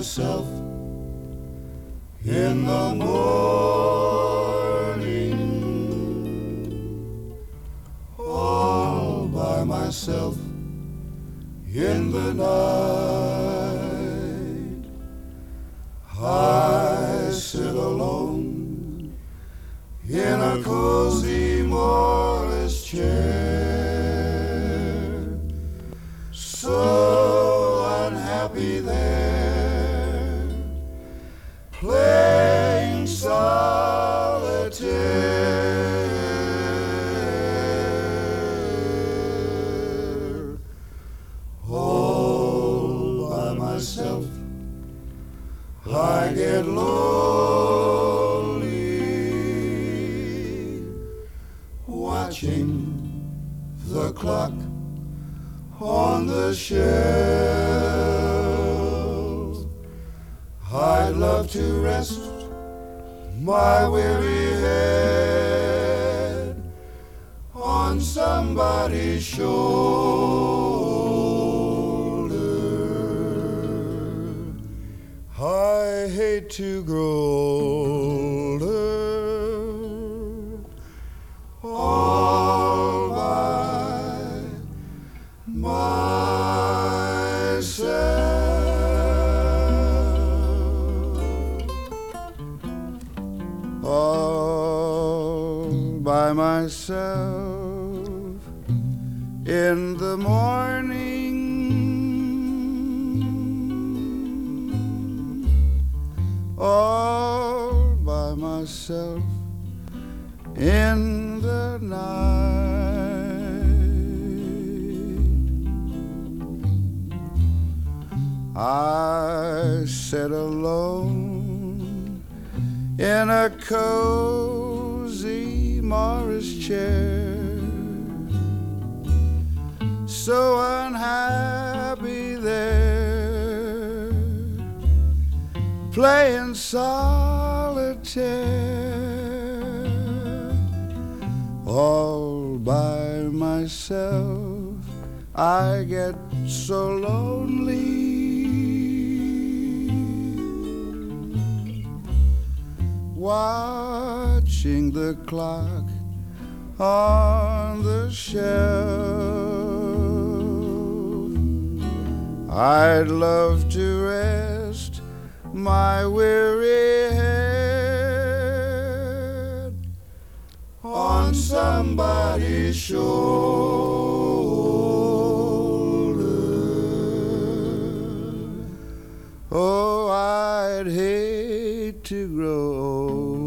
myself in the morning, all by myself in the night. I sit alone in a cozy Morris chair, so unhappy there, playing solitaire, all by myself. I get lonely watching the clock on the shelf. I'd love to rest my weary head on somebody's shoulder. I hate to grow older all by myself, all by myself in the morning, all by myself in the night. I sit alone in a cozy Morris chair, so unhappy there, playing solitaire, all by myself. I get so lonely watching the clock on the shelf. I'd love to rest my weary head on somebody's shoulder. Oh, I'd hate to grow old